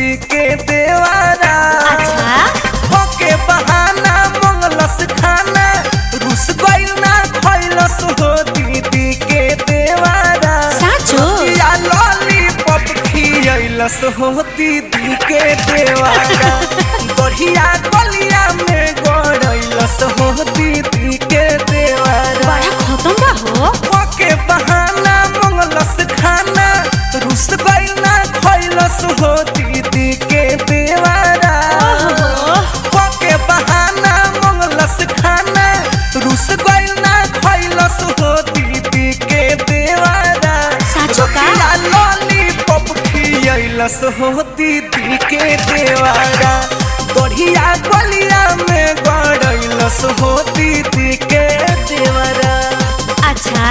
दीदी के देवारा। अच्छा होके बहाना मंगलस खाना रुस गइल ना खइलस हो दीदी के देवारा। साचो या लॉलीपॉप खियलस हो दीदी के देवारा। बढ़िया गलिया में गड़लस हो दीदी के देवारा। बड़ा खत्म बा हो। होके बहाना मंगलस खाना रुस गइल ना खइलस हो दीदी के देवारा। होके बहाना मंगलस खाना रुस गइल ना खइलस हो दीदी के देवारा। साचो का? लॉलीपॉप खियलस हो दीदी के देवारा। बढ़िया गलिया में गड़लस हो दीदी के देवारा। अच्छा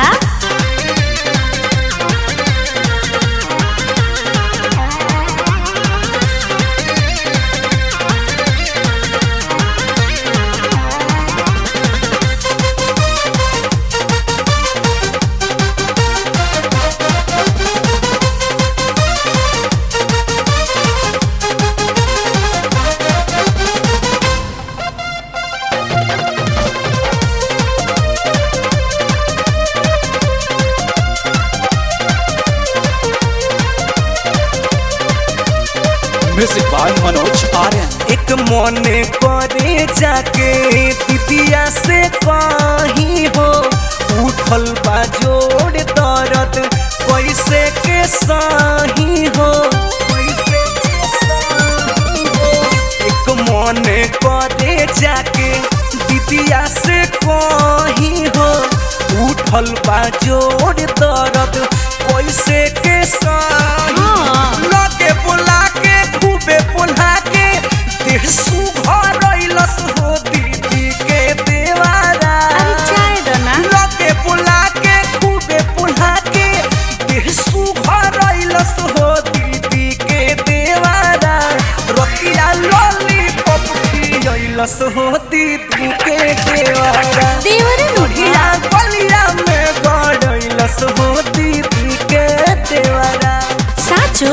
म्यूजिक बाय मनोज आर्यन। एक मने करे जाके दीदिया से कहीं हो उठल बा जोड़ दर्द कैसे के सही हो। एक मने करे जाके दीदिया से कहीं हो उठल बा जोड़ दर्द कैसे के सही। लगे बुला के खूबे पुल्हा के देह सुघरैलस हो दीदी के देवारा। अरे चाय दो ना। लगे बुला के खूबे पुल्हा के देह सुघरैलस हो दीदी के देवारा। रतिया लॉलीपॉप खियलस हो दीदी के देवारा। देवरे बढ़िया गलिया में गड़लस हो दीदी के देवारा। साचो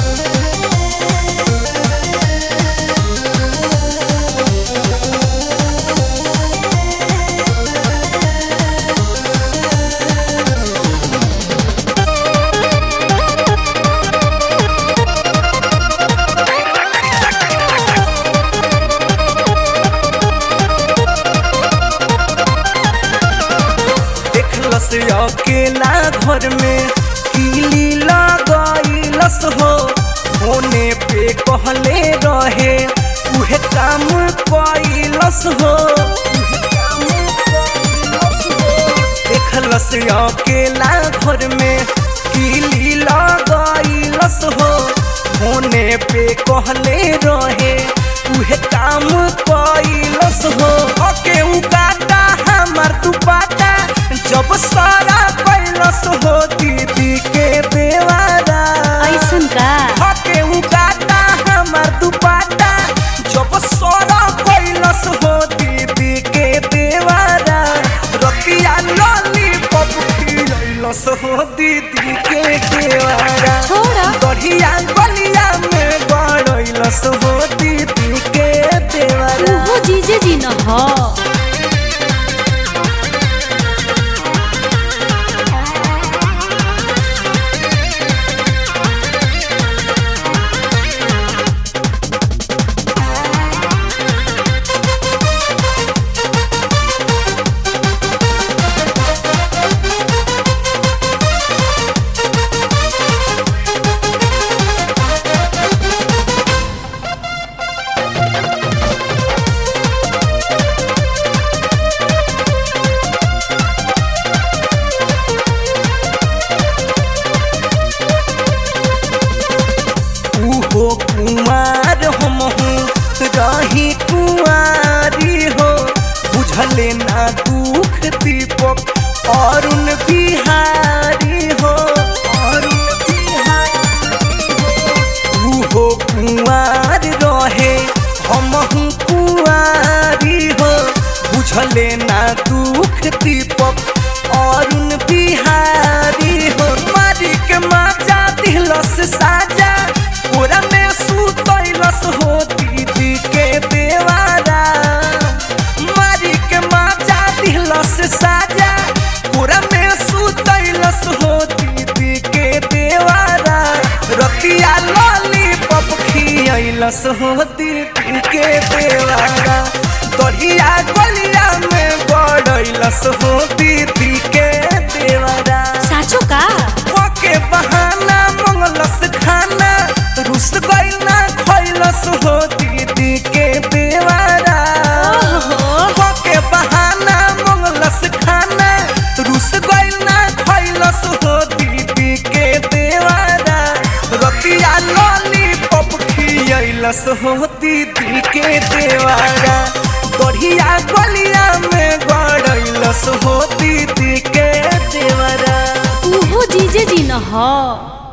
देखलस अकेला घर में कीली लगैलस हो। होने पे कहले रहे उहे काम कैलस हो। देखलस अकेला घर में कीली लगैलस हो। होने पे कहले रहे उहे काम कैलस हो। ओके उगाता हमार दुपाटा जब सारा कैलस हो दीदी के देवारा। ऐसन का? ओके उगाता हमार दुपाटा जब सारा कैलस हो दीदी के देवारा। रतिया लॉलीपॉप खियलस हो दीदी के देवारा। छोड़ा। बढ़िया गलिया में गड़लस हो दीदी के देवारा। वो जीजे जी न हो। उहो कुमार हमहू रही कुआरी हो। बुझले ना दुख दीपक अरुण बिहारी हो। उहो कुआर रहे हमहू कुआरी हो। बुझले ना दुख दीपक अरुण बिहारी हो। मारी के माजा दिलस साजा पूरा में सूत गइलस हो दीदी के देवरा दढ़िया गलिया में गड़ैलस हो दीदी के देवरा साचो का के बहाना मंगलस खाना रुस गइल ना खइलस हो दीदी के देवरा ओहो के बहाना मंगलस खाना रुस गइल ना खइलस हो दीदी के देवरा रतिया लॉलीपॉप खियलस हो दीदी के देवरा दढ़िया गलिया में गड़ैलस हो दीदी के देवरा उहो जीजे जी न हो।